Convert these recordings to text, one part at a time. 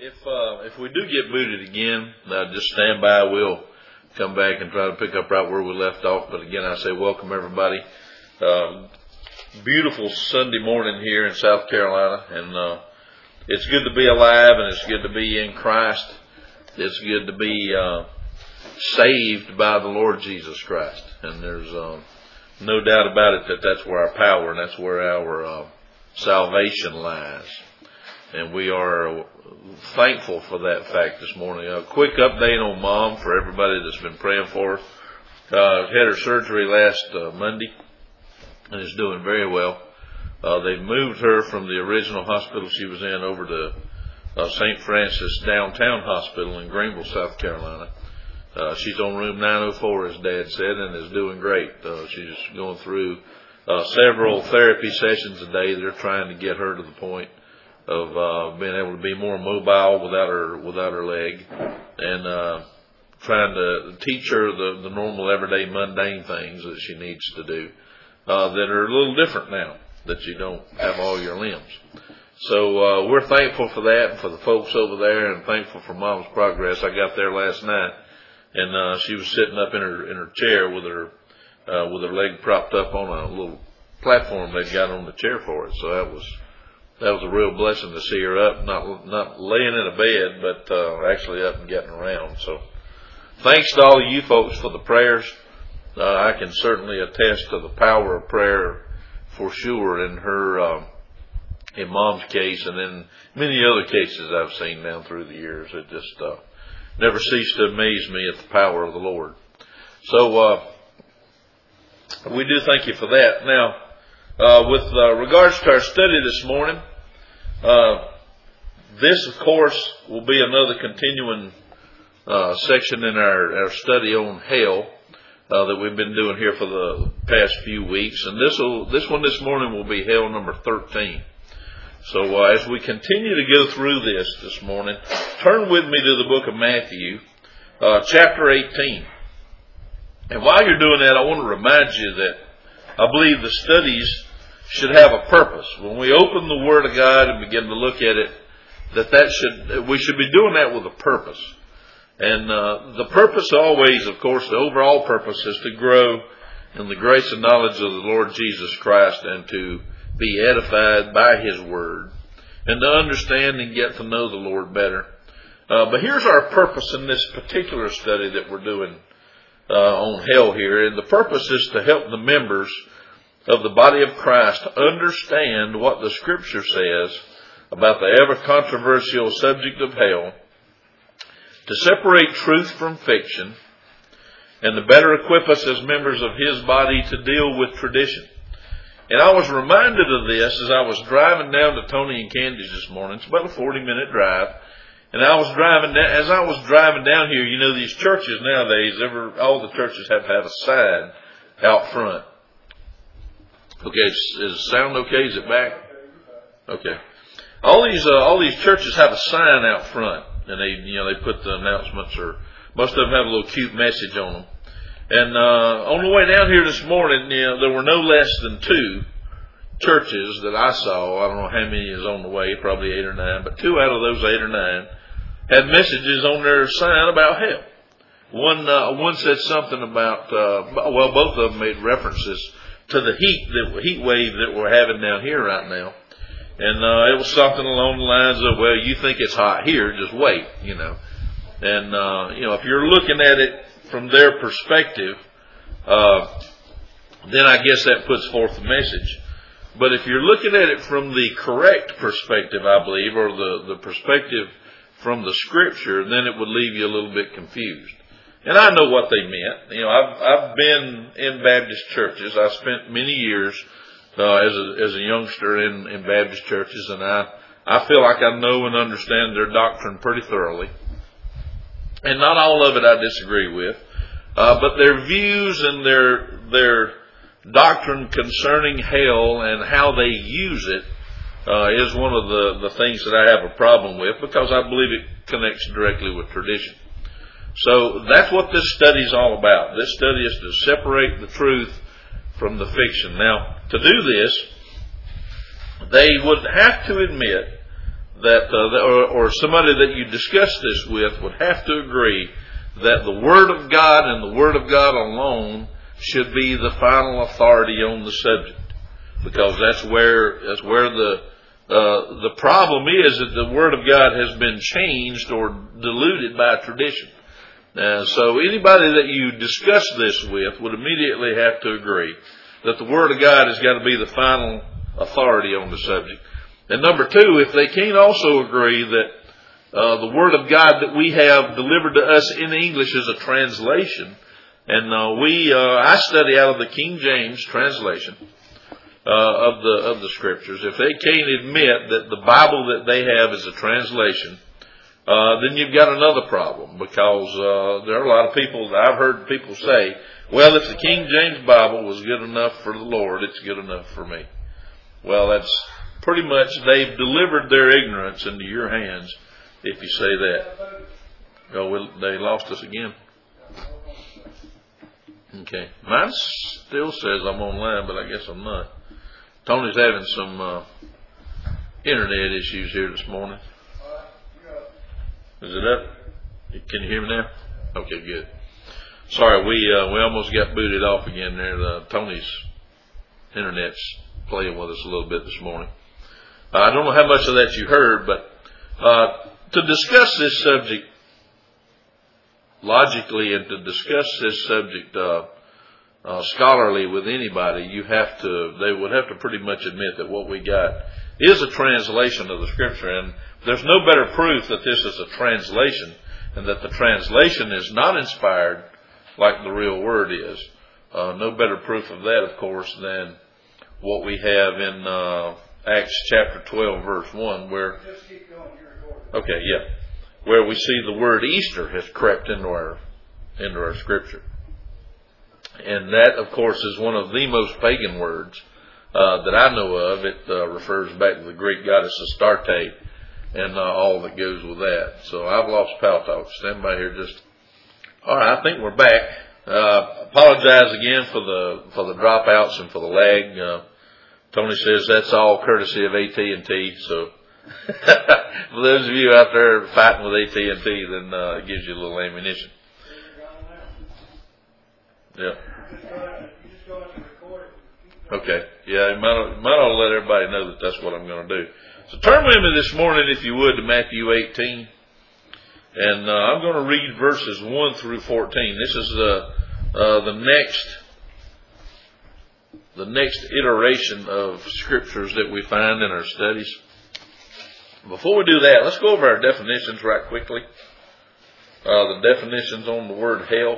If we do get booted again, just stand by. We'll come back and try to pick up right where we left off. But again, I say welcome everybody. Beautiful Sunday morning here in South Carolina, and it's good to be alive, and it's good to be in Christ. It's good to be saved by the Lord Jesus Christ, and there's no doubt about it that that's where our power and that's where our salvation lies. And we are thankful for that fact this morning. A quick update on Mom for everybody that's been praying for her. Had her surgery last Monday and is doing very well. They've moved her from the original hospital she was in over to St. Francis Downtown Hospital in Greenville, South Carolina. She's on room 904, as Dad said, and is doing great. She's going through several therapy sessions a day. They're trying to get her to the point of being able to be more mobile without her leg, and trying to teach her the normal everyday mundane things that she needs to do that are a little different now that you don't have all your limbs. So we're thankful for that and for the folks over there, and thankful for Mom's progress. I got there last night, and she was sitting up in her chair with her leg propped up on a little platform they'd got on the chair for it. So that was a real blessing to see her up, not laying in a bed, but actually up and getting around. So thanks to all of you folks for the prayers. I can certainly attest to the power of prayer for sure in Mom's case, and in many other cases I've seen down through the years. It just never ceased to amaze me at the power of the Lord. So we do thank you for that. Now, with regards to our study this morning, this, of course, will be another continuing section in our study on hell that we've been doing here for the past few weeks. And this one this morning will be hell number 13. So as we continue to go through this morning, turn with me to the book of Matthew, chapter 18. And while you're doing that, I want to remind you that I believe the studies should have a purpose. When we open the Word of God and begin to look at it, we should be doing that with a purpose. And the purpose always, of course, the overall purpose is to grow in the grace and knowledge of the Lord Jesus Christ, and to be edified by His Word, and to understand and get to know the Lord better. But here's our purpose in this particular study that we're doing on hell here. And the purpose is to help the members of the body of Christ understand what the Scripture says about the ever controversial subject of hell, to separate truth from fiction, and to better equip us as members of His body to deal with tradition. And I was reminded of this as I was driving down to Tony and Candy's this morning. It's about a 40-minute drive. And as I was driving down here, you know, these churches nowadays, all the churches have to have a sign out front. Okay, is the sound okay? Is it back? Okay. All these churches have a sign out front, and they put the announcements, or most of them have a little cute message on them. And on the way down here this morning, there were no less than 2 churches that I saw. I don't know how many is on the way, probably 8 or 9, but 2 out of those 8 or 9 had messages on their sign about hell. One said something about, both of them made references to the heat wave that we're having down here right now. And it was something along the lines of, well, you think it's hot here, just wait, And, if you're looking at it from their perspective, then I guess that puts forth the message. But if you're looking at it from the correct perspective, I believe, or the perspective from the Scripture, then it would leave you a little bit confused. And I know what they meant. I've been in Baptist churches. I spent many years as a youngster in Baptist churches, and I feel like I know and understand their doctrine pretty thoroughly. And not all of it I disagree with, but their views and their doctrine concerning hell and how they use it is one of the things that I have a problem with, because I believe it connects directly with tradition. So that's what this study is all about. This study is to separate the truth from the fiction. Now, to do this, they would have to admit or somebody that you discuss this with would have to agree that the Word of God and the Word of God alone should be the final authority on the subject, because that's where the problem is, that the Word of God has been changed or diluted by tradition. So anybody that you discuss this with would immediately have to agree that the Word of God has got to be the final authority on the subject. And number two, if they can't also agree that the Word of God that we have delivered to us in English is a translation, and I study out of the King James translation of the Scriptures. If they can't admit that the Bible that they have is a translation, then you've got another problem, because there are a lot of people that I've heard people say, well, if the King James Bible was good enough for the Lord, it's good enough for me. Well, that's pretty much, they've delivered their ignorance into your hands if you say that. Oh, well, they lost us again. Okay. Mine still says I'm online, but I guess I'm not. Tony's having some internet issues here this morning. Is it up? Can you hear me now? Okay, good. Sorry, we almost got booted off again there. Tony's internet's playing with us a little bit this morning. I don't know how much of that you heard, but to discuss this subject logically and to discuss this subject scholarly with anybody, they would have to pretty much admit that what we got is a translation of the Scripture, and there's no better proof that this is a translation and that the translation is not inspired like the real Word is. No better proof of that, of course, than what we have in Acts chapter 12, verse 1, where where we see the word Easter has crept into our Scripture. And that, of course, is one of the most pagan words that I know of. It refers back to the Greek goddess Astarte and all that goes with that. So I've lost Pal Talk. Stand by here just... All right, I think we're back. Apologize again for the dropouts and for the lag. Tony says that's all courtesy of AT&T. So for those of you out there fighting with AT&T, then it gives you a little ammunition. Yeah. Okay. Yeah, might ought to let everybody know that that's what I'm going to do. So turn with me this morning, if you would, to Matthew 18. And I'm going to read verses 1 through 14. This is the next iteration of Scriptures that we find in our studies. Before we do that, let's go over our definitions right quickly. The definitions on the word hell.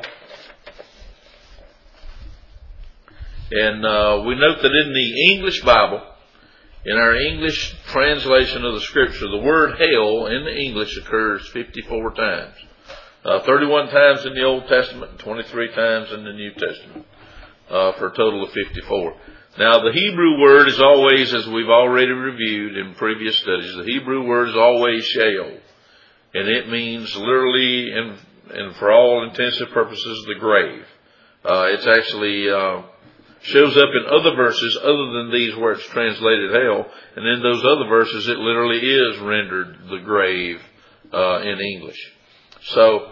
And we note that in the English Bible, in our English translation of the Scripture, the word hell in the English occurs 54 times. 31 times in the Old Testament and 23 times in the New Testament, for a total of 54. Now, the Hebrew word is always, as we've already reviewed in previous studies, the Hebrew word is always Sheol. And it means literally, and for all intents and purposes, the grave. It's actually... shows up in other verses other than these where it's translated hell, and in those other verses it literally is rendered the grave in English. So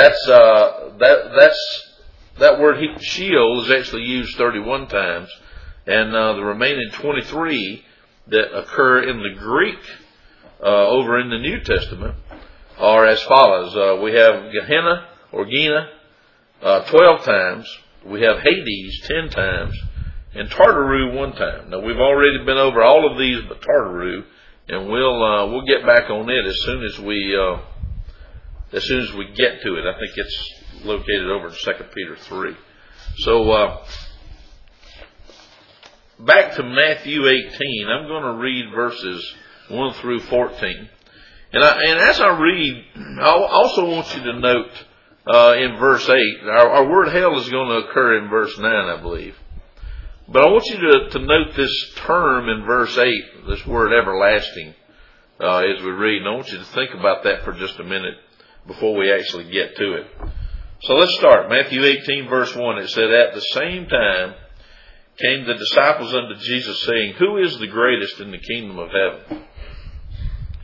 that word Sheol is actually used 31 times, and the remaining 23 that occur in the Greek over in the New Testament are as follows. We have Gehenna or Gina 12 times. We have Hades 10 times, and Tartaru 1 time. Now, we've already been over all of these but Tartaru, and we'll get back on it as soon as we get to it. I think it's located over in 2 Peter 3. So back to Matthew 18. I'm going to read verses 1 through 14, and as I read, I also want you to note. In verse 8, our word hell is going to occur in verse 9, I believe. But I want you to note this term in verse 8, this word everlasting, as we read. And I want you to think about that for just a minute before we actually get to it. So let's start. Matthew 18, verse 1, it said, "At the same time came the disciples unto Jesus, saying, Who is the greatest in the kingdom of heaven?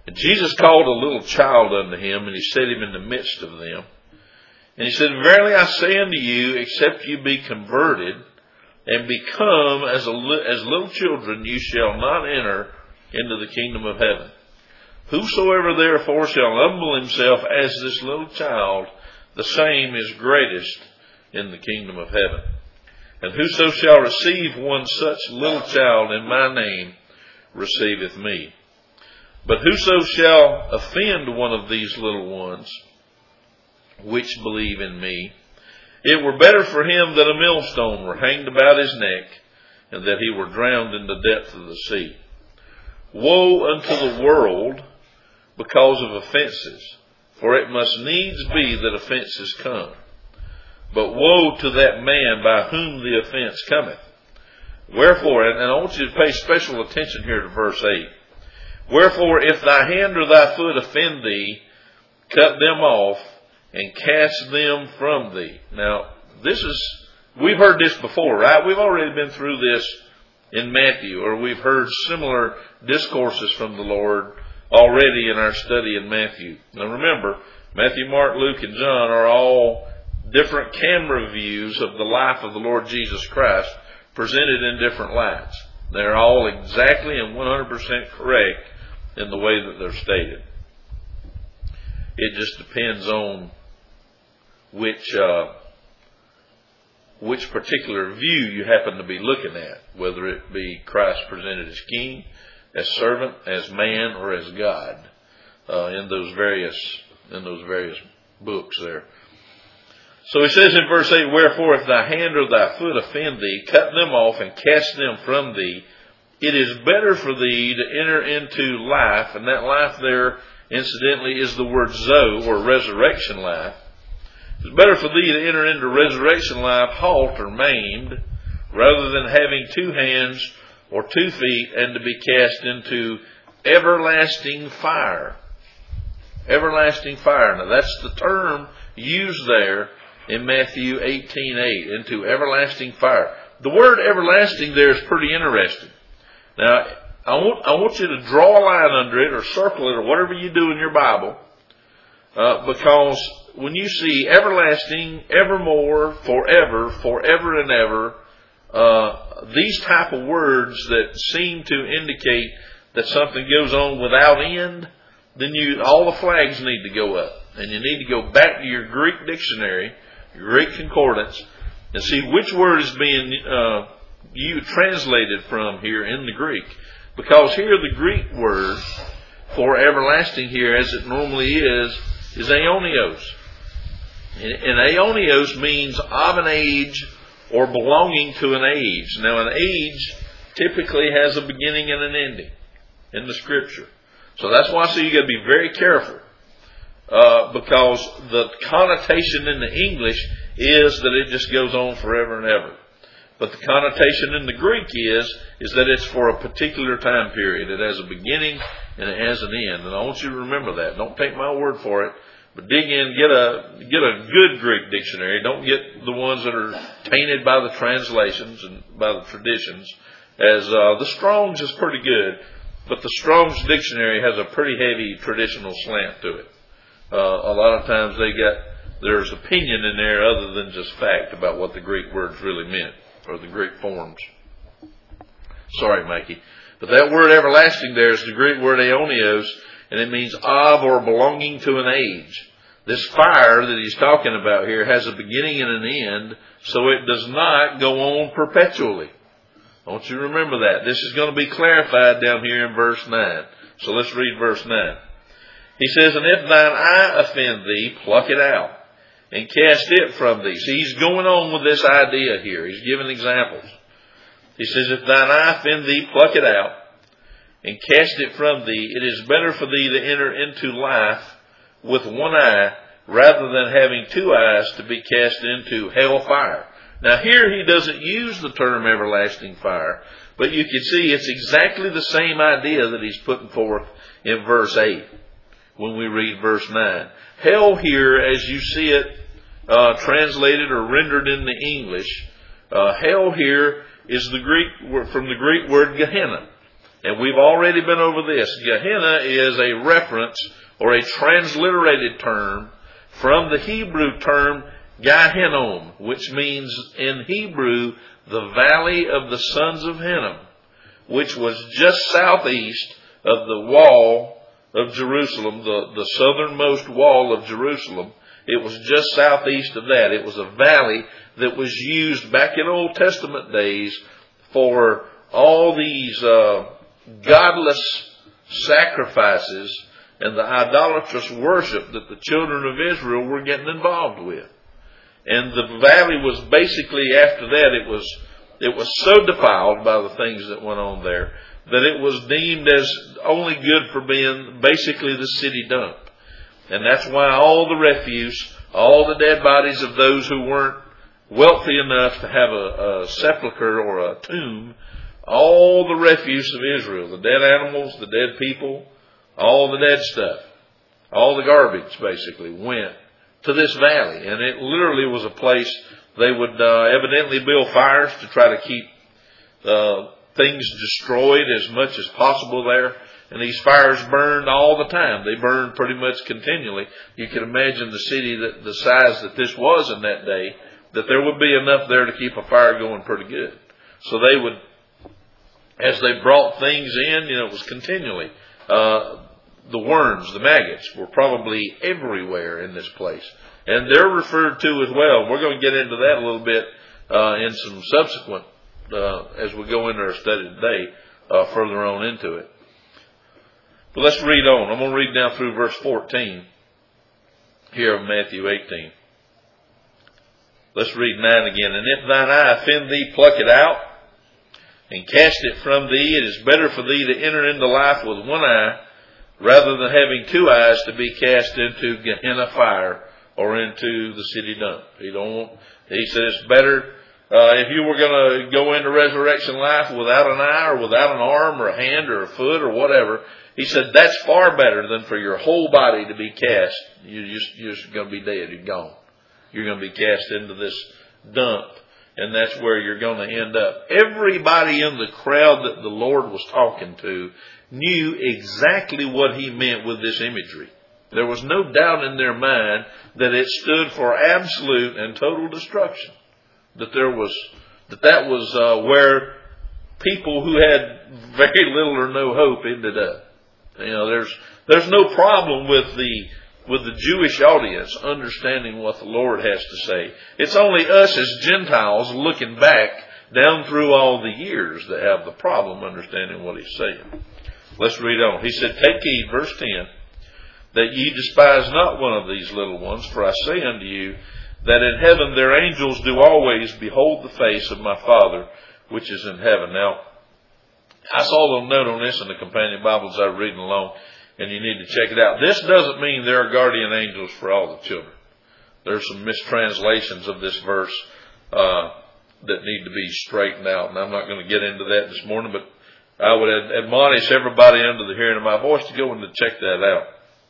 And Jesus called a little child unto him, and he set him in the midst of them. And he said, Verily I say unto you, except you be converted, and become as little children, you shall not enter into the kingdom of heaven. Whosoever therefore shall humble himself as this little child, the same is greatest in the kingdom of heaven. And whoso shall receive one such little child in my name, receiveth me. But whoso shall offend one of these little ones, which believe in me, it were better for him that a millstone were hanged about his neck, and that he were drowned in the depth of the sea. Woe unto the world because of offenses, for it must needs be that offenses come. But woe to that man by whom the offense cometh. Wherefore, and I want you to pay special attention here to verse 8. Wherefore, if thy hand or thy foot offend thee, cut them off, and cast them from thee. Now, we've heard this before, right? We've already been through this in Matthew, or we've heard similar discourses from the Lord already in our study in Matthew. Now remember, Matthew, Mark, Luke, and John are all different camera views of the life of the Lord Jesus Christ presented in different lights. They're all exactly and 100% correct in the way that they're stated. It just depends on which particular view you happen to be looking at, whether it be Christ presented as king, as servant, as man, or as God, in those various books there. So he says in verse 8, Wherefore if thy hand or thy foot offend thee, cut them off and cast them from thee. It is better for thee to enter into life, and that life there, incidentally, is the word Zoe, or resurrection life. It's better for thee to enter into resurrection life halt or maimed, rather than having 2 hands or 2 feet, and to be cast into everlasting fire. Everlasting fire. Now that's the term used there in Matthew 18:8, into everlasting fire. The word everlasting there is pretty interesting. Now, I want you to draw a line under it, or circle it, or whatever you do in your Bible, because when you see everlasting, evermore, forever, forever and ever, these type of words that seem to indicate that something goes on without end, then all the flags need to go up. And you need to go back to your Greek dictionary, your Greek concordance, and see which word is being translated from here in the Greek. Because here the Greek word for everlasting here, as it normally is aionios. And aionios means of an age or belonging to an age. Now an age typically has a beginning and an ending in the Scripture. So that's why you got to be very careful. Because the connotation in the English is that it just goes on forever and ever. But the connotation in the Greek is that it's for a particular time period. It has a beginning and it has an end. And I want you to remember that. Don't take my word for it, but dig in, get a good Greek dictionary. Don't get the ones that are tainted by the translations and by the traditions. As the Strong's is pretty good, but the Strong's dictionary has a pretty heavy traditional slant to it. A lot of times there's opinion in there other than just fact about what the Greek words really meant, or the Greek forms. Sorry, Mikey. But that word everlasting there is the Greek word aionios, and it means of or belonging to an age. This fire that he's talking about here has a beginning and an end, so it does not go on perpetually. I want you to remember that. This is going to be clarified down here in verse 9. So let's read verse 9. He says, And if thine eye offend thee, pluck it out, and cast it from thee. See, he's going on with this idea here. He's giving examples. He says, If thine eye offend thee, pluck it out, and cast it from thee. It is better for thee to enter into life with one eye, rather than having 2 eyes to be cast into hell fire. Now here he doesn't use the term everlasting fire, but you can see it's exactly the same idea that he's putting forth in verse 8 when we read verse 9. Hell here, as you see it translated or rendered in the English, hell here is from the Greek word Gehenna. And we've already been over this. Gehenna is a reference or a transliterated term from the Hebrew term Gehinnom, which means in Hebrew the valley of the sons of Hinnom, which was just southeast of the wall of Jerusalem, the southernmost wall of Jerusalem. It was just southeast of that. It was a valley that was used back in Old Testament days for all these godless sacrifices and the idolatrous worship that the children of Israel were getting involved with. And the valley was basically, after that, it was so defiled by the things that went on there that it was deemed as only good for being basically the city dump. And that's why all the refuse, all the dead bodies of those who weren't wealthy enough to have a sepulcher or a tomb, all the refuse of Israel, the dead animals, the dead people, all the dead stuff, all the garbage basically went to this valley. And it literally was a place they would evidently build fires to try to keep things destroyed as much as possible there. And these fires burned all the time. They burned pretty much continually. You can imagine the city, that the size that this was in that day, that there would be enough there to keep a fire going pretty good. So they would, as they brought things in, it was continually. The worms, the maggots, were probably everywhere in this place. And they're referred to as well. We're going to get into that a little bit in some subsequent, as we go into our study today, further on into it. But let's read on. I'm going to read down through verse 14 here of Matthew 18. Let's read 9 again. And if thine eye offend thee, pluck it out and cast it from thee. It is better for thee to enter into life with one eye rather than having two eyes to be cast into Gehenna fire or into the city dump. He said it's better if you were going to go into resurrection life without an eye or without an arm or a hand or a foot or whatever. He said that's far better than for your whole body to be cast. You're just going to be dead. You're gone. You're going to be cast into this dump, and that's where you're going to end up. Everybody in the crowd that the Lord was talking to knew exactly what he meant with this imagery. There was no doubt in their mind that it stood for absolute and total destruction. That was where people who had very little or no hope ended up. There's no problem with the Jewish audience understanding what the Lord has to say. It's only us as Gentiles looking back down through all the years that have the problem understanding what he's saying. Let's read on. He said, take heed, verse 10, that ye despise not one of these little ones, for I say unto you, that in heaven their angels do always behold the face of my Father which is in heaven. Now, I saw a little note on this in the companion Bibles I was reading along, and you need to check it out. This doesn't mean there are guardian angels for all the children. There's some mistranslations of this verse that need to be straightened out, and I'm not going to get into that this morning, but I would admonish everybody under the hearing of my voice to go and to check that out.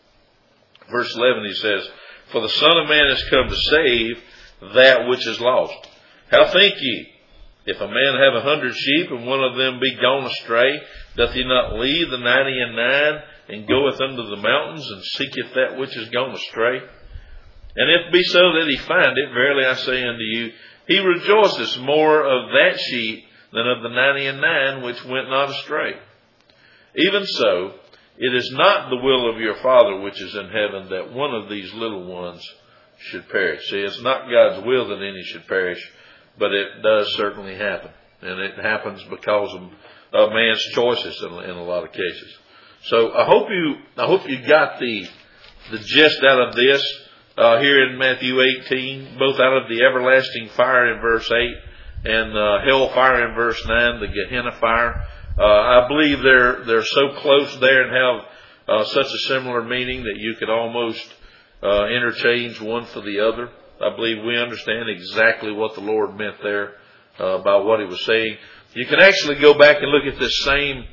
Verse 11, he says, for the Son of Man is come to save that which is lost. How think ye? If a man have 100 sheep, and one of them be gone astray, doth he not leave the 99 and goeth unto the mountains, and seeketh that which is gone astray? And if it be so that he find it, verily I say unto you, he rejoiceth more of that sheep than of the 99 which went not astray. Even so, it is not the will of your Father which is in heaven that one of these little ones should perish. See, it's not God's will that any should perish, but it does certainly happen. And it happens because of man's choices in a lot of cases. So I hope you got the gist out of this here in Matthew 18, both out of the everlasting fire in verse 8 and hell fire in verse 9, the Gehenna fire. I believe they're so close there and have such a similar meaning that you could almost interchange one for the other. I believe we understand exactly what the Lord meant there by what he was saying. You can actually go back and look at this same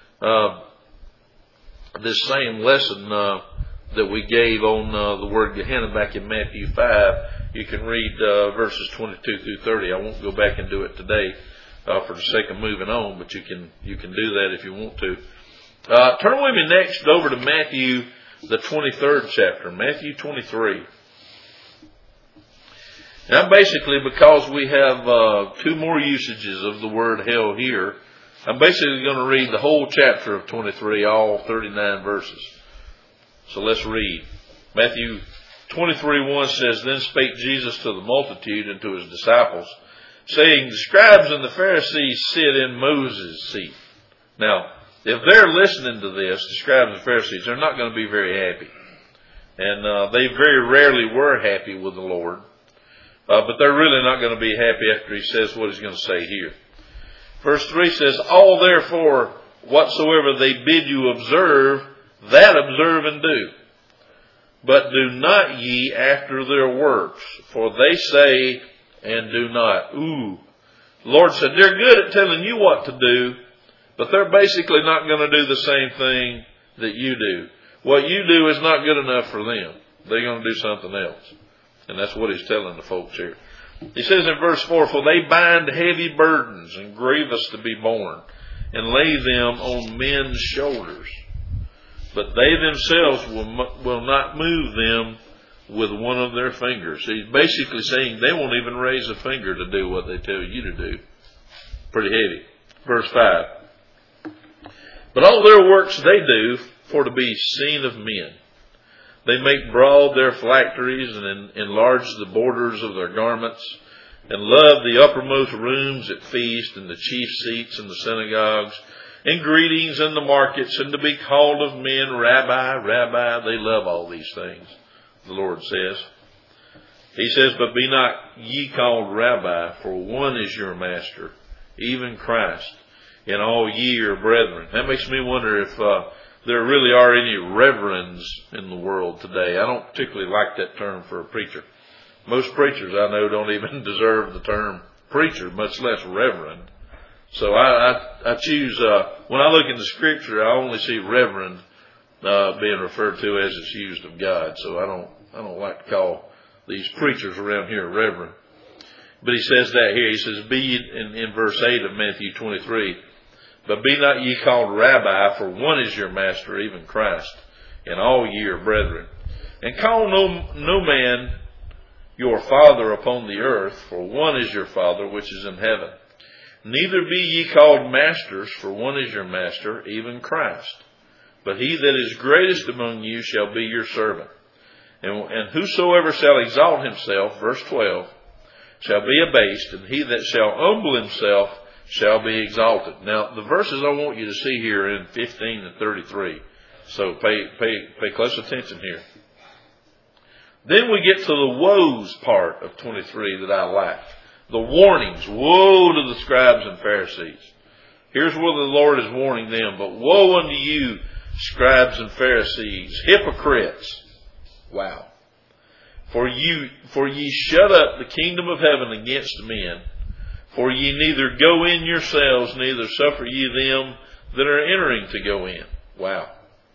lesson that we gave on the word Gehenna back in Matthew 5. You can read verses 22 through 30. I won't go back and do it today. for the sake of moving on, but you can do that if you want to. Turn with me next over to Matthew, the 23rd chapter, Matthew 23. Now, basically, because we have two more usages of the word hell here, I'm basically going to read the whole chapter of 23, all 39 verses. So let's read. Matthew 23:1 says, Then spake Jesus to the multitude and to his disciples, saying, The scribes and the Pharisees sit in Moses' seat. Now, if they're listening to this, the scribes and Pharisees, they're not going to be very happy. And they very rarely were happy with the Lord. But they're really not going to be happy after he says what he's going to say here. Verse 3 says, All therefore whatsoever they bid you observe, that observe and do. But do not ye after their works, for they say and do not. Ooh. The Lord said they're good at telling you what to do, but they're basically not going to do the same thing that you do. What you do is not good enough for them. They're going to do something else. And that's what he's telling the folks here. He says in verse 4, For they bind heavy burdens and grievous to be borne, and lay them on men's shoulders. But they themselves will not move them with one of their fingers. He's basically saying they won't even raise a finger to do what they tell you to do. Pretty heavy. Verse 5. But all their works they do for to be seen of men. They make broad their phylacteries and enlarge the borders of their garments, and love the uppermost rooms at feast and the chief seats in the synagogues, and greetings in the markets, and to be called of men, Rabbi, Rabbi. They love all these things, the Lord says. He says, But be not ye called Rabbi, for one is your master, even Christ, and all ye are brethren. That makes me wonder if there really are any reverends in the world today. I don't particularly like that term for a preacher. Most preachers I know don't even deserve the term preacher, much less reverend. So I choose, when I look in the scripture, I only see reverend being referred to as it's used of God. So I don't like to call these preachers around here reverend. But he says that here. He says, Be in verse 8 of Matthew 23, But be not ye called Rabbi, for one is your master, even Christ, and all ye are brethren. And call no man your father upon the earth, for one is your Father which is in heaven. Neither be ye called masters, for one is your master, even Christ. But he that is greatest among you shall be your servant. And whosoever shall exalt himself, verse 12, shall be abased, and he that shall humble himself shall be exalted. Now, the verses I want you to see here in 15 and 33. So pay close attention here. Then we get to the woes part of 23 that I like. The warnings. Woe to the scribes and Pharisees. Here's where the Lord is warning them. But woe unto you, scribes and Pharisees, hypocrites. Wow. For ye shut up the kingdom of heaven against men. For ye neither go in yourselves, neither suffer ye them that are entering to go in. Wow.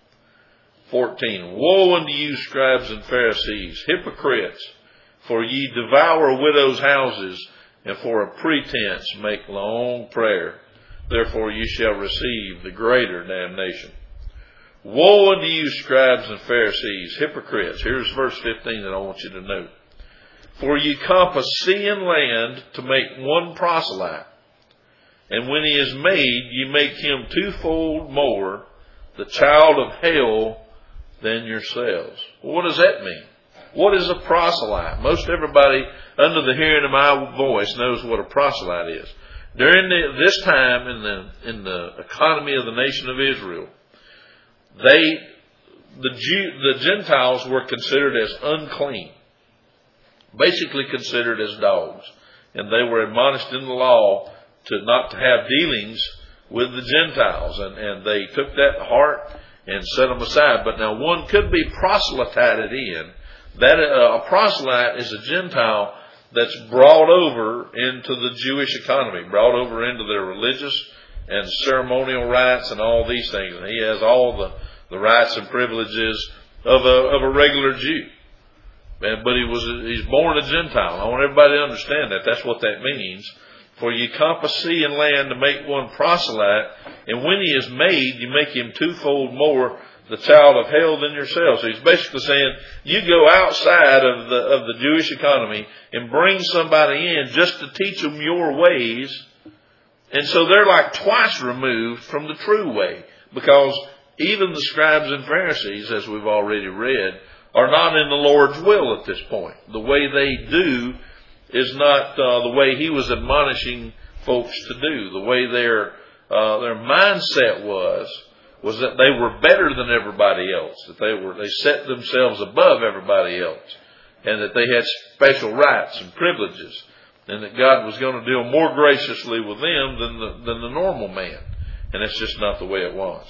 14. Woe unto you, scribes and Pharisees, hypocrites! For ye devour widows' houses, and for a pretense make long prayer. Therefore ye shall receive the greater damnation. Woe unto you, scribes and Pharisees, hypocrites! Here's verse 15 that I want you to note. For ye compass sea and land to make one proselyte, and when he is made, ye make him twofold more the child of hell than yourselves. Well, what does that mean? What is a proselyte? Most everybody under the hearing of my voice knows what a proselyte is. During this time in the economy of the nation of Israel, the Gentiles were considered as unclean, basically considered as dogs, and they were admonished in the law not to have dealings with the Gentiles, and they took that to heart and set them aside. But now one could be proselyted in. That a proselyte is a Gentile that's brought over into the Jewish economy, brought over into their religious and ceremonial rites and all these things. And he has all the rights and privileges of a regular Jew. But he's born a Gentile. I want everybody to understand that. That's what that means. For ye compass sea and land to make one proselyte, and when he is made, you make him twofold more the child of hell than yourselves. So he's basically saying, you go outside of the Jewish economy and bring somebody in just to teach them your ways. And so they're like twice removed from the true way, because even the scribes and Pharisees, as we've already read, are not in the Lord's will at this point. The way they do is not the way he was admonishing folks to do. The way their mindset was that they were better than everybody else, that they set themselves above everybody else, and that they had special rights and privileges, and that God was going to deal more graciously with them than the normal man. And that's just not the way it was.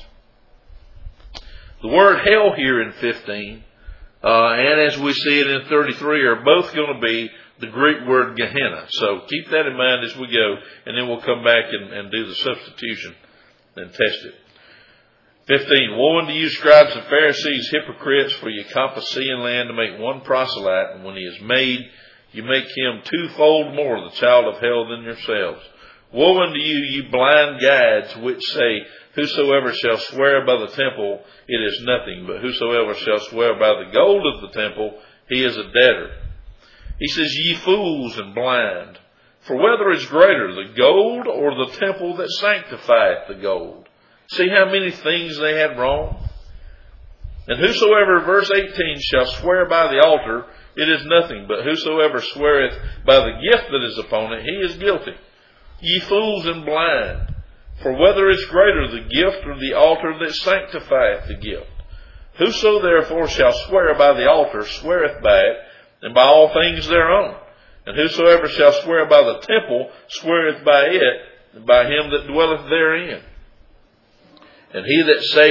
The word hell here in 15, and as we see it in 33, are both going to be the Greek word Gehenna. So keep that in mind as we go, and then we'll come back and do the substitution and test it. 15, woe unto you, scribes and Pharisees, hypocrites, for ye compass sea and land to make one proselyte, and when he is made, you make him twofold more the child of hell than yourselves. Woe unto you, ye blind guides, which say, whosoever shall swear by the temple, it is nothing, but whosoever shall swear by the gold of the temple, he is a debtor. He says, ye fools and blind, for whether is greater, the gold or the temple that sanctifieth the gold? See how many things they had wrong? And whosoever, verse 18, shall swear by the altar, it is nothing, but whosoever sweareth by the gift that is upon it, he is guilty. Ye fools and blind, for whether is greater, the gift or the altar that sanctifieth the gift? Whoso therefore shall swear by the altar sweareth by it, and by all things thereon. And whosoever shall swear by the temple sweareth by it, and by him that dwelleth therein. And he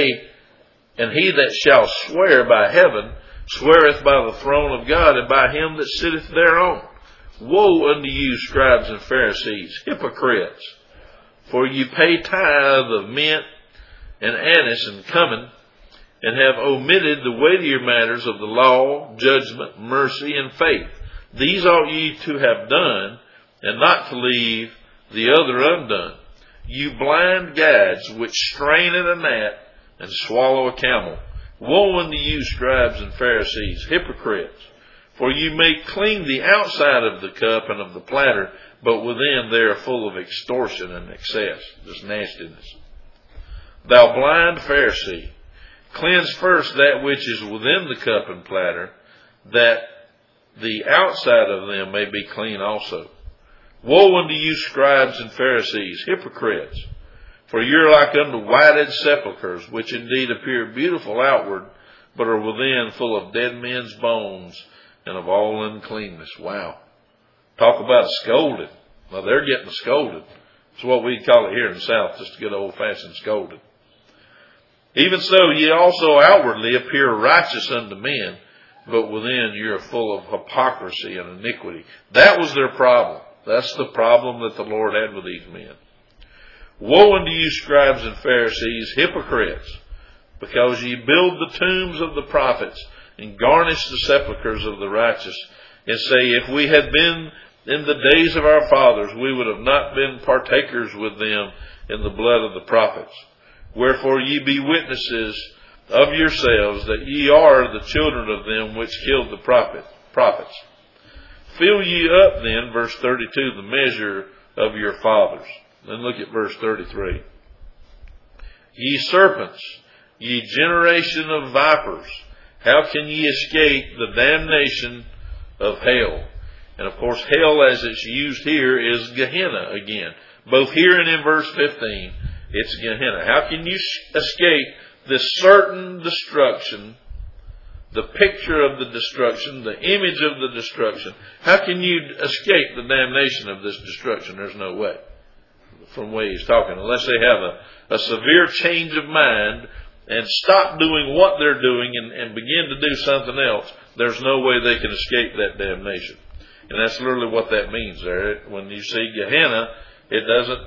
that shall swear by heaven sweareth by the throne of God, and by him that sitteth thereon. Woe unto you, scribes and Pharisees, hypocrites! For ye pay tithe of mint and anise and cumin, and have omitted the weightier matters of the law, judgment, mercy, and faith. These ought ye to have done, and not to leave the other undone. You blind guides, which strain at a gnat and swallow a camel. Woe unto you, scribes and Pharisees, hypocrites! For you make clean the outside of the cup and of the platter, but within they are full of extortion and excess, this nastiness. Thou blind Pharisee, cleanse first that which is within the cup and platter, that the outside of them may be clean also. Woe unto you, scribes and Pharisees, hypocrites! For you are like unto whited sepulchres, which indeed appear beautiful outward, but are within full of dead men's bones and of all uncleanness. Wow. Talk about scolded. Well, they're getting scolded. It's what we call it here in the South, just a good old-fashioned scolded. Even so, ye also outwardly appear righteous unto men, but within you are full of hypocrisy and iniquity. That was their problem. That's the problem that the Lord had with these men. Woe unto you, scribes and Pharisees, hypocrites! Because ye build the tombs of the prophets, and garnish the sepulchres of the righteous, and say, if we had been in the days of our fathers, we would have not been partakers with them in the blood of the prophets. Wherefore ye be witnesses of yourselves that ye are the children of them which killed the prophets. Fill ye up then, verse 32, the measure of your fathers. Then look at verse 33. Ye serpents, ye generation of vipers, how can ye escape the damnation of hell? And of course, hell as it's used here is Gehenna again. Both here and in verse 15, it's Gehenna. How can you escape this certain destruction, the picture of the destruction, the image of the destruction? How can you escape the damnation of this destruction? There's no way. From the way he's talking, unless they have a severe change of mind and stop doing what they're doing and begin to do something else, there's no way they can escape that damnation. And that's literally what that means there. When you see Gehenna, it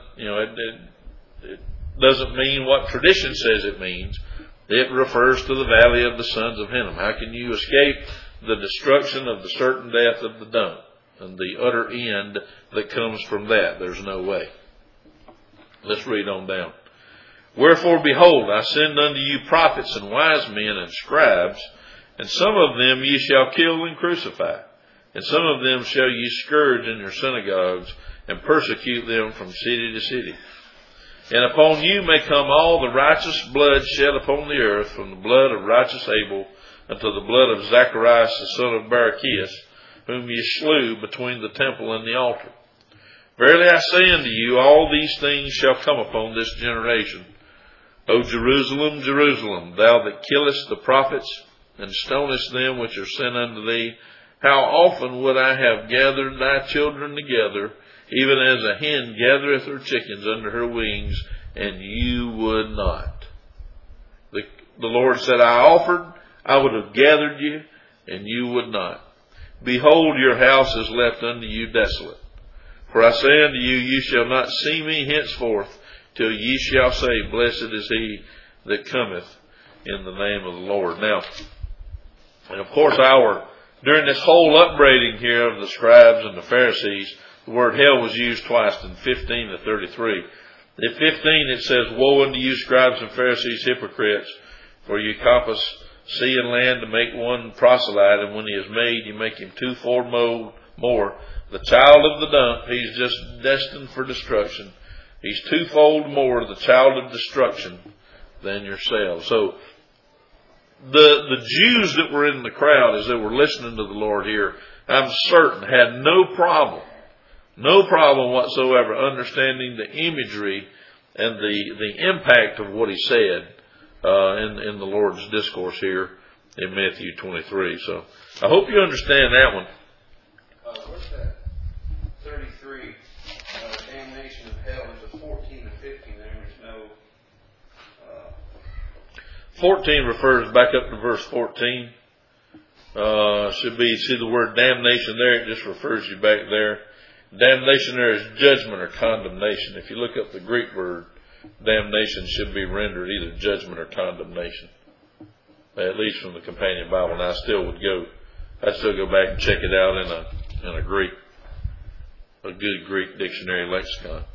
doesn't mean what tradition says it means. It refers to the valley of the sons of Hinnom. How can you escape the destruction of the certain death of the dumb? and the utter end that comes from that. There's no way. Let's read on down. Wherefore, behold, I send unto you prophets and wise men and scribes, and some of them ye shall kill and crucify, and some of them shall ye scourge in your synagogues, and persecute them from city to city. And upon you may come all the righteous blood shed upon the earth, from the blood of righteous Abel unto the blood of Zacharias the son of Barachias, whom ye slew between the temple and the altar. Verily I say unto you, all these things shall come upon this generation. O Jerusalem, Jerusalem, thou that killest the prophets, and stonest them which are sent unto thee, how often would I have gathered thy children together, even as a hen gathereth her chickens under her wings, and you would not. The Lord said, I would have gathered you, and you would not. Behold, your house is left unto you desolate. For I say unto you, ye shall not see me henceforth, till ye shall say, Blessed is he that cometh in the name of the Lord. Now, and of course during this whole upbraiding here of the scribes and the Pharisees, the word hell was used twice, in 15 to 33. In 15 it says, Woe unto you, scribes and Pharisees, hypocrites, for you compass sea and land to make one proselyte, and when he is made, you make him twofold more. The child of the dump, he's just destined for destruction. He's twofold more the child of destruction than yourselves. So the Jews that were in the crowd as they were listening to the Lord here, I'm certain had no problem whatsoever understanding the imagery and the impact of what he said in the Lord's discourse here in Matthew 23. So I hope you understand that one. What's that? 33, damnation of hell. There's a 14 and 15 there. There's no... 14 refers back up to verse 14. Should be, see the word damnation there, it just refers you back there. Damnation there is judgment or condemnation. If you look up the Greek word, damnation should be rendered either judgment or condemnation. At least from the Companion Bible. And I'd still go back and check it out in a good Greek dictionary lexicon.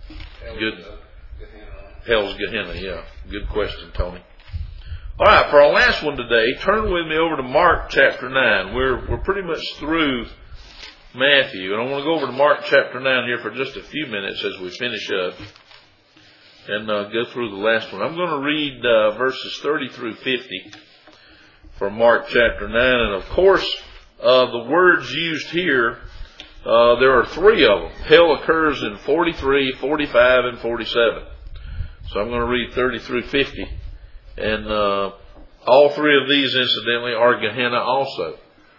Hell's Gehenna, yeah. Good question, Tony. All right, for our last one today, turn with me over to Mark chapter 9. We're pretty much through Matthew, and I want to go over to Mark chapter 9 here for just a few minutes as we finish up and go through the last one. I'm going to read verses 30 through 50 for Mark chapter 9, and of course, the words used here, there are three of them. Hell occurs in 43, 45, and 47. So I'm going to read 30 through 50. And all three of these, incidentally, are Gehenna also.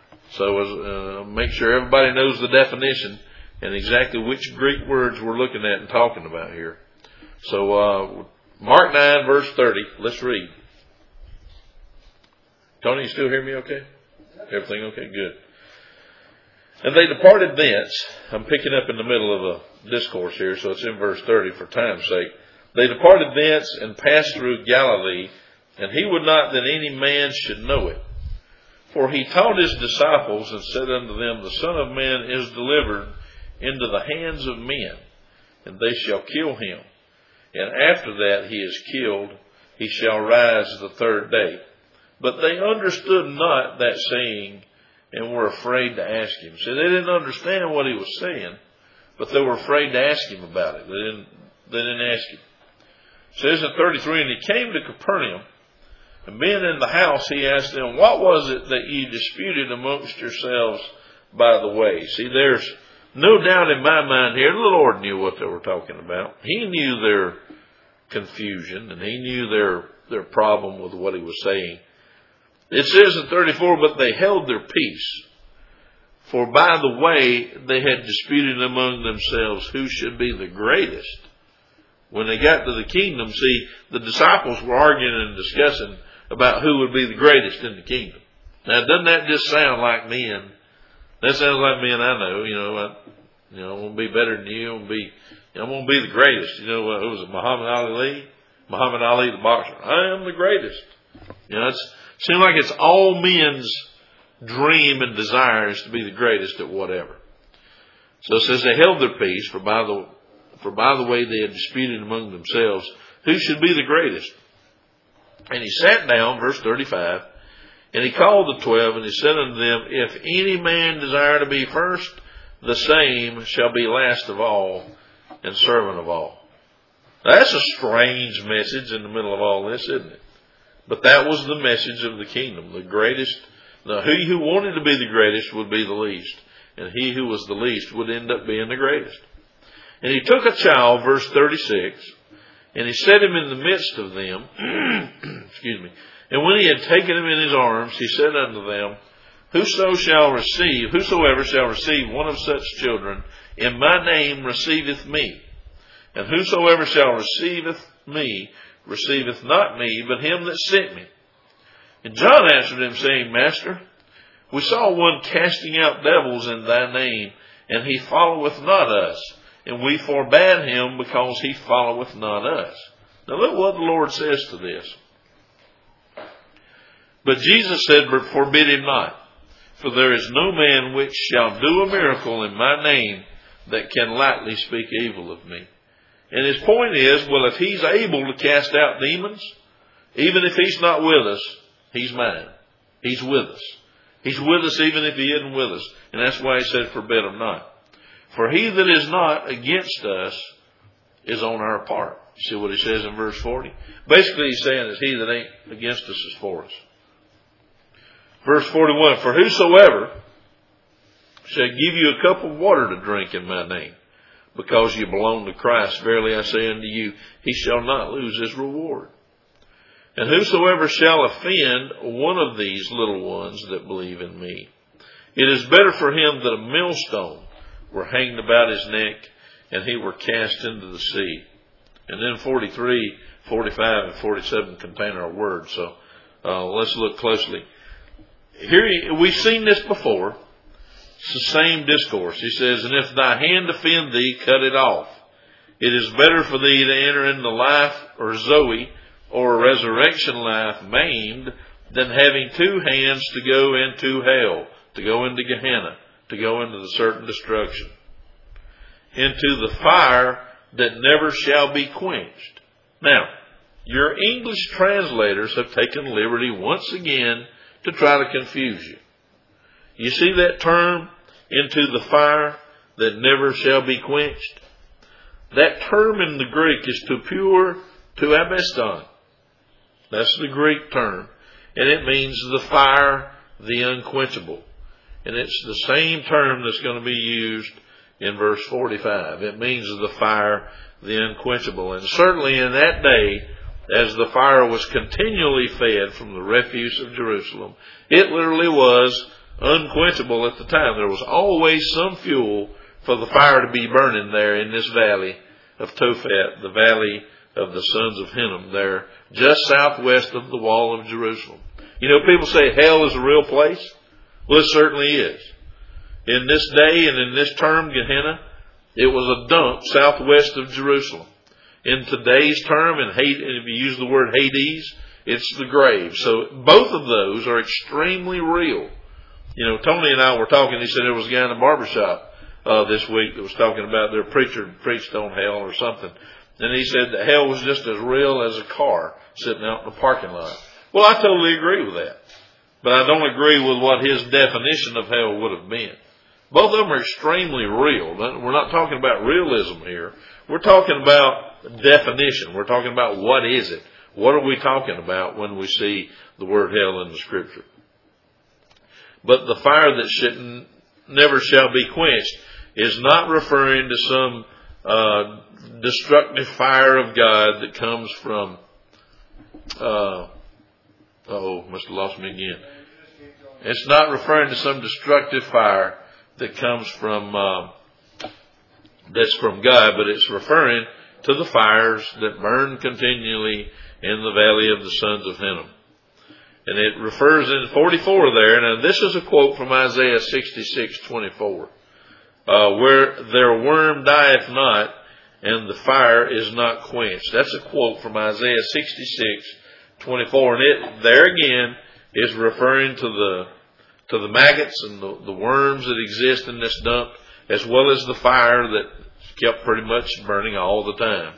So make sure everybody knows the definition and exactly which Greek words we're looking at and talking about here. So Mark 9, verse 30. Let's read. Tony, you still hear me okay? Everything okay? Good. And they departed thence. I'm picking up in the middle of a discourse here, so it's in verse 30 for time's sake. They departed thence and passed through Galilee, and he would not that any man should know it. For he taught his disciples and said unto them, The Son of Man is delivered into the hands of men, and they shall kill him. And after that he is killed, he shall rise the third day. But they understood not that saying, and were afraid to ask him. So they didn't understand what he was saying, but they were afraid to ask him about it. They didn't ask him. It says in 33, And he came to Capernaum, and being in the house, he asked them, What was it that ye disputed amongst yourselves by the way? See, there's no doubt in my mind here, the Lord knew what they were talking about. He knew their confusion, and he knew their problem with what he was saying. It says in 34, But they held their peace, for by the way they had disputed among themselves who should be the greatest. When they got to the kingdom, see, the disciples were arguing and discussing about who would be the greatest in the kingdom. Now, doesn't that just sound like men? That sounds like men I know. I want to be better than you. I want to be the greatest. Who was it? Muhammad Ali? Muhammad Ali, the boxer. I am the greatest. It seems like it's all men's dream and desire is to be the greatest at whatever. So it says they held their peace, for by the way they had disputed among themselves who should be the greatest. And he sat down, verse 35, and he called the 12, and he said unto them, If any man desire to be first, the same shall be last of all and servant of all. Now, that's a strange message in the middle of all this, isn't it? But that was the message of the kingdom. The greatest, he who wanted to be the greatest would be the least. And he who was the least would end up being the greatest. And he took a child, verse 36, and he set him in the midst of them. Excuse me. And when he had taken him in his arms, he said unto them, Whosoever shall receive one of such children in my name receiveth me. And whosoever shall receiveth me receiveth not me, but him that sent me. And John answered him, saying, Master, we saw one casting out devils in thy name, and he followeth not us. And we forbade him because he followeth not us. Now look what the Lord says to this. But Jesus said, Forbid him not. For there is no man which shall do a miracle in my name that can lightly speak evil of me. And his point is, well, if he's able to cast out demons, even if he's not with us, he's mine. He's with us. He's with us even if he isn't with us. And that's why he said, forbid him not. For he that is not against us is on our part. See what he says in verse 40? Basically he's saying that he that ain't against us is for us. Verse 41, For whosoever shall give you a cup of water to drink in my name, because you belong to Christ, verily I say unto you, he shall not lose his reward. And whosoever shall offend one of these little ones that believe in me, it is better for him that a millstone were hanged about his neck, and he were cast into the sea. And then 43, 45, and 47 contain our words. So let's look closely. Here we've seen this before. It's the same discourse. He says, And if thy hand offend thee, cut it off. It is better for thee to enter into life, or Zoe, or a resurrection life, maimed, than having two hands to go into hell, to go into Gehenna, to go into the certain destruction, into the fire that never shall be quenched. Now, your English translators have taken liberty once again to try to confuse you. You see that term, into the fire that never shall be quenched? That term in the Greek is to pure, to abeston. That's the Greek term. And it means the fire, the unquenchable. And it's the same term that's going to be used in verse 45. It means the fire, the unquenchable. And certainly in that day, as the fire was continually fed from the refuse of Jerusalem, it literally was unquenchable at the time. There was always some fuel for the fire to be burning there in this valley of Tophet, the valley of the sons of Hinnom, there just southwest of the wall of Jerusalem. You know, people say hell is a real place. Well, it certainly is. In this day and in this term, Gehenna, it was a dump southwest of Jerusalem. In today's term, and if you use the word Hades, it's the grave. So both of those are extremely real. You know, Tony and I were talking. He said there was a guy in the barbershop this week that was talking about their preacher preached on hell or something. And he said that hell was just as real as a car sitting out in the parking lot. Well, I totally agree with that. But I don't agree with what his definition of hell would have been. Both of them are extremely real. We're not talking about realism here. We're talking about definition. We're talking about what is it. What are we talking about when we see the word hell in the Scripture? But the fire that never shall be quenched is not referring to some destructive fire of God that comes from... must have lost me again. It's not referring to some destructive fire that comes from... that's from God, but it's referring to the fires that burn continually in the valley of the sons of Hinnom. And it refers in 44 there. Now this is a quote from Isaiah 66:24, where their worm dieth not, and the fire is not quenched. That's a quote from Isaiah 66:24, and it there again is referring to the maggots and the worms that exist in this dump. as well as the fire that kept pretty much burning all the time.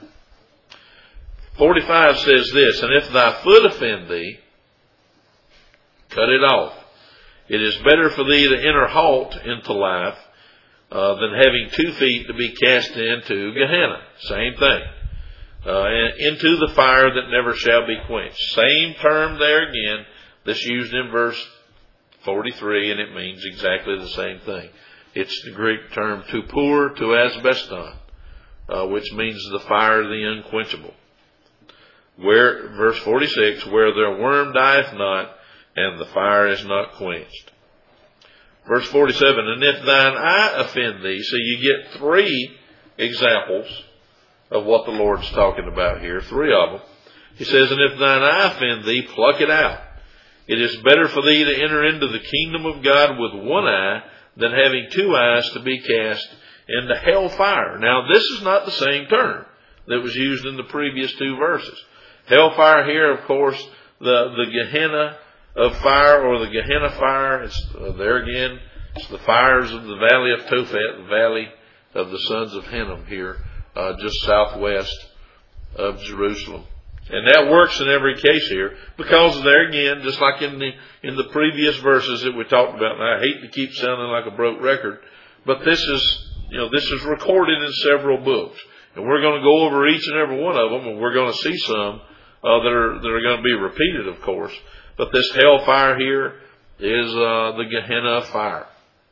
45 says this, and if thy foot offend thee, cut it off. It is better for thee to enter halt into life than having 2 feet to be cast into Gehenna. Same thing. Into the fire that never shall be quenched. Same term there again that's used in verse 43, and it means exactly the same thing. It's the Greek term tupur to asbeston, which means the fire of the unquenchable. Verse 46, where their worm dieth not, and the fire is not quenched. Verse 47, and if thine eye offend thee, so you get 3 examples of what the Lord's talking about here, 3 of them. He says, and if thine eye offend thee, pluck it out. It is better for thee to enter into the kingdom of God with 1 eye than having 2 eyes to be cast into hell fire. Now, this is not the same term that was used in the previous 2 verses. Hellfire here, of course, the Gehenna of fire, or the Gehenna fire, it's there again, it's the fires of the valley of Tophet, the valley of the sons of Hinnom here, just southwest of Jerusalem. And that works in every case here, because there again, just like in the previous verses that we talked about, and I hate to keep sounding like a broke record, but this is recorded in several books. And we're going to go over each and every one of them, and we're going to see some that are going to be repeated, of course. But this hellfire here is the Gehenna of fire.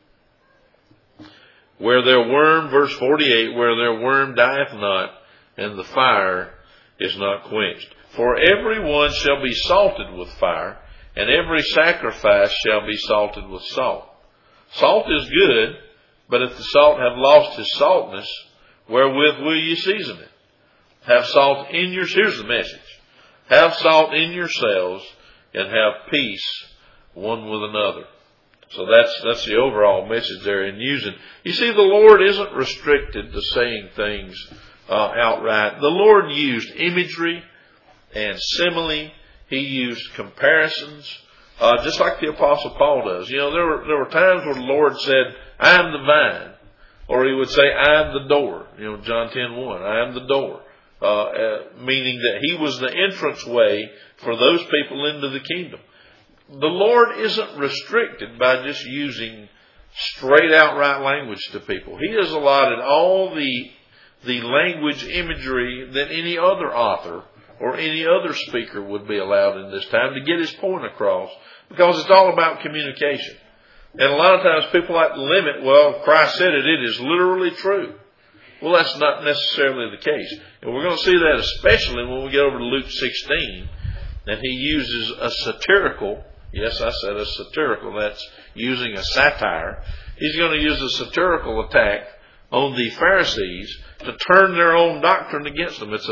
Where their worm, verse 48, where their worm dieth not, and the fire is not quenched. For every one shall be salted with fire, and every sacrifice shall be salted with salt. Salt is good, but if the salt have lost his saltness, wherewith will ye season it? Have salt in your, here's the message. Have salt in yourselves, and have peace one with another. So that's the overall message there in using. You see, the Lord isn't restricted to saying things outright. The Lord used imagery and simile. He used comparisons, just like the Apostle Paul does. You know, there were times where the Lord said, I am the vine. Or he would say, I am the door. You know, John 10:1, I am the door. Meaning that he was the entrance way for those people into the kingdom. The Lord isn't restricted by just using straight outright language to people. He has allotted all the language imagery that any other author or any other speaker would be allowed in this time to get his point across, because it's all about communication. And a lot of times people like to limit, well, Christ said it, it is literally true. Well, that's not necessarily the case. And we're going to see that especially when we get over to Luke 16, and he uses a satirical, yes, I said a satirical, that's using a satire. He's going to use a satirical attack on the Pharisees to turn their own doctrine against them. It's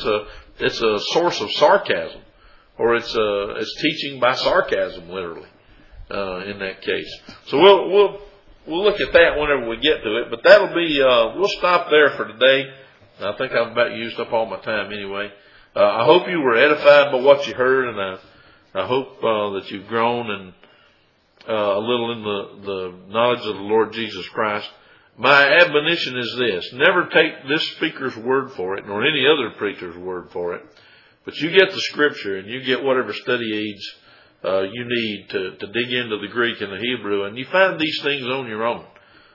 a source of sarcasm, or it's teaching by sarcasm, literally, in that case. So we'll look at that whenever we get to it, but that'll be, we'll stop there for today. I think I've about used up all my time anyway. I hope you were edified by what you heard, and I hope that you've grown and a little in the knowledge of the Lord Jesus Christ. My admonition is this: never take this speaker's word for it, nor any other preacher's word for it, but you get the Scripture and you get whatever study aids you need to dig into the Greek and the Hebrew, and you find these things on your own.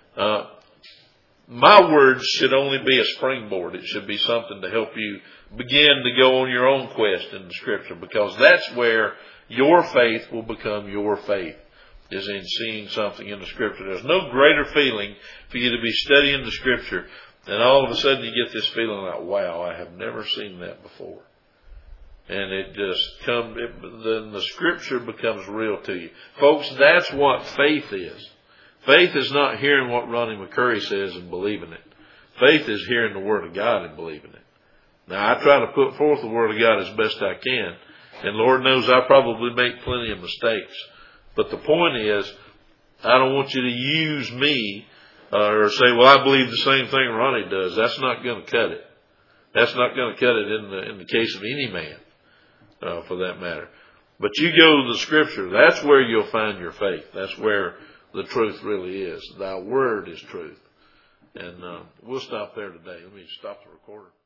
My words should only be a springboard. It should be something to help you begin to go on your own quest in the Scripture, because that's where your faith will become your faith, is in seeing something in the Scripture. There's no greater feeling for you to be studying the Scripture, and all of a sudden you get this feeling like, wow, I have never seen that before. And it just comes, then the Scripture becomes real to you. Folks, that's what faith is. Faith is not hearing what Ronnie McCurry says and believing it. Faith is hearing the Word of God and believing it. Now, I try to put forth the Word of God as best I can, and Lord knows I probably make plenty of mistakes. But the point is, I don't want you to use me or say, well, I believe the same thing Ronnie does. That's not going to cut it. That's not going to cut it in the case of any man, for that matter. But you go to the Scripture. That's where you'll find your faith. That's where the truth really is. Thy word is truth. And we'll stop there today. Let me stop the recorder.